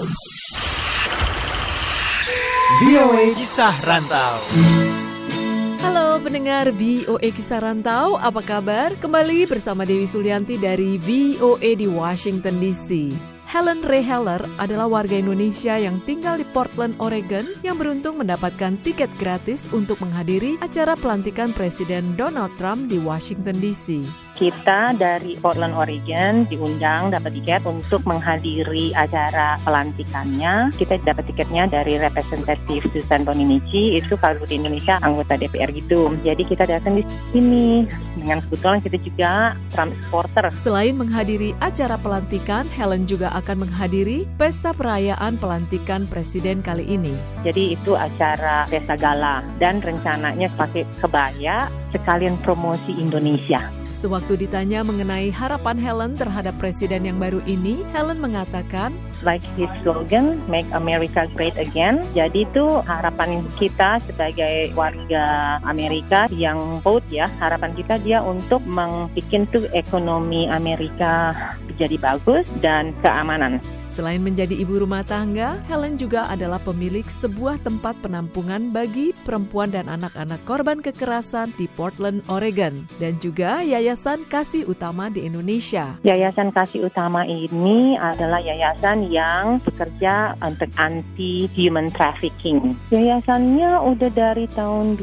VOA Kisah Rantau. Halo pendengar VOA Kisah Rantau, apa kabar? Kembali bersama Dewi Sulianti dari VOA di Washington DC. Helen Ray Heller adalah warga Indonesia yang tinggal di Portland, Oregon yang beruntung mendapatkan tiket gratis untuk menghadiri acara pelantikan Presiden Donald Trump di Washington DC. Kita dari Portland, Oregon diundang dapat tiket untuk menghadiri acara pelantikannya. Kita dapat tiketnya dari representatif Susan Boninici, itu kalau di Indonesia anggota DPR gitu. Jadi kita datang di sini. Dengan kebetulan kita juga Trump supporter. Selain menghadiri acara pelantikan, Helen juga akan menghadiri pesta perayaan pelantikan presiden kali ini. Jadi itu acara pesta gala dan rencananya pakai kebaya sekalian promosi Indonesia. Sewaktu ditanya mengenai harapan Helen terhadap presiden yang baru ini, Helen mengatakan, like his slogan, Make America Great Again. Jadi itu harapan kita sebagai warga Amerika yang vote ya, harapan kita dia untuk membuat tuh ekonomi Amerika jadi bagus dan keamanan. Selain menjadi ibu rumah tangga, Helen juga adalah pemilik sebuah tempat penampungan bagi perempuan dan anak-anak korban kekerasan di Portland, Oregon, dan juga Yayasan Kasih Utama di Indonesia. Yayasan Kasih Utama ini adalah yayasan yang bekerja untuk anti-human trafficking. Yayasannya udah dari tahun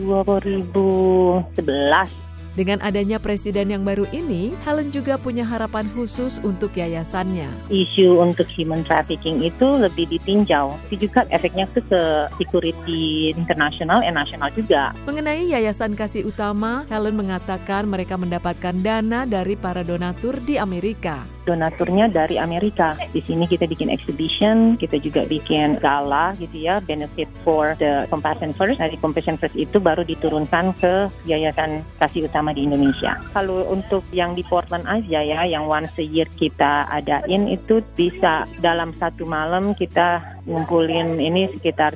2011. Dengan adanya presiden yang baru ini, Helen juga punya harapan khusus untuk yayasannya. Isu untuk human trafficking itu lebih ditinjau. Itu juga efeknya ke security internasional dan nasional juga. Mengenai Yayasan Kasih Utama, Helen mengatakan mereka mendapatkan dana dari para donatur di Amerika. Donaturnya dari Amerika. Di sini kita bikin exhibition, kita juga bikin gala gitu ya, benefit for the Compassion First. Dari Compassion First itu baru diturunkan ke Yayasan Kasih Utama di Indonesia. Kalau untuk yang di Portland aja ya, yang once a year kita adain itu bisa dalam satu malam kita ngumpulin ini sekitar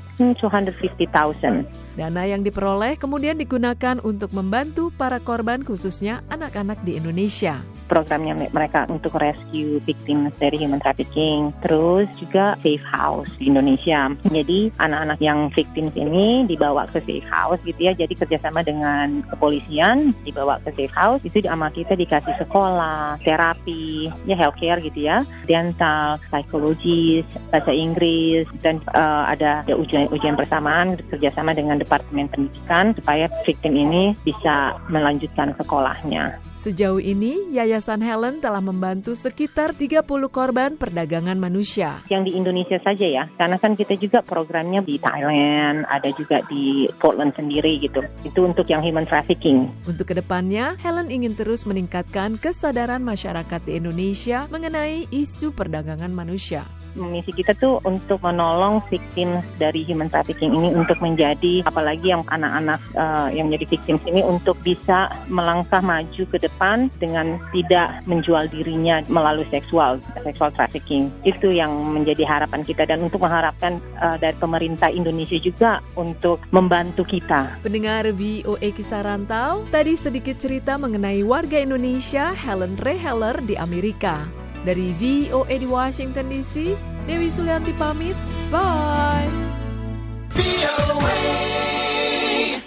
250,000. Dana yang diperoleh kemudian digunakan untuk membantu para korban khususnya anak-anak di Indonesia. Programnya mereka untuk rescue victims dari human trafficking, terus juga safe house di Indonesia. Jadi anak-anak yang victims ini dibawa ke safe house gitu ya, jadi kerjasama dengan kepolisian dibawa ke safe house, itu sama kita dikasih sekolah, terapi, ya healthcare gitu ya, dental, psikologis, bahasa Inggris, dan ada ujian persamaan kerjasama dengan Departemen Pendidikan supaya victim ini bisa melanjutkan sekolahnya. Sejauh ini, Yayasan Helen telah membantu sekitar 30 korban perdagangan manusia. Yang di Indonesia saja ya, karena kan kita juga programnya di Thailand, ada juga di Portland sendiri gitu. Itu untuk yang human trafficking. Untuk kedepannya, Helen ingin terus meningkatkan kesadaran masyarakat di Indonesia mengenai isu perdagangan manusia. Misi kita tuh untuk menolong victim dari human trafficking ini untuk menjadi, apalagi yang anak-anak yang menjadi victim ini untuk bisa melangkah maju ke depan dengan tidak menjual dirinya melalui seksual trafficking. Itu yang menjadi harapan kita dan untuk mengharapkan dari pemerintah Indonesia juga untuk membantu kita. Pendengar VOA Kisah Rantau, tadi sedikit cerita mengenai warga Indonesia Helen Ray Heller di Amerika. Dari VOA di Washington DC, Dewi Sulianti pamit. Bye!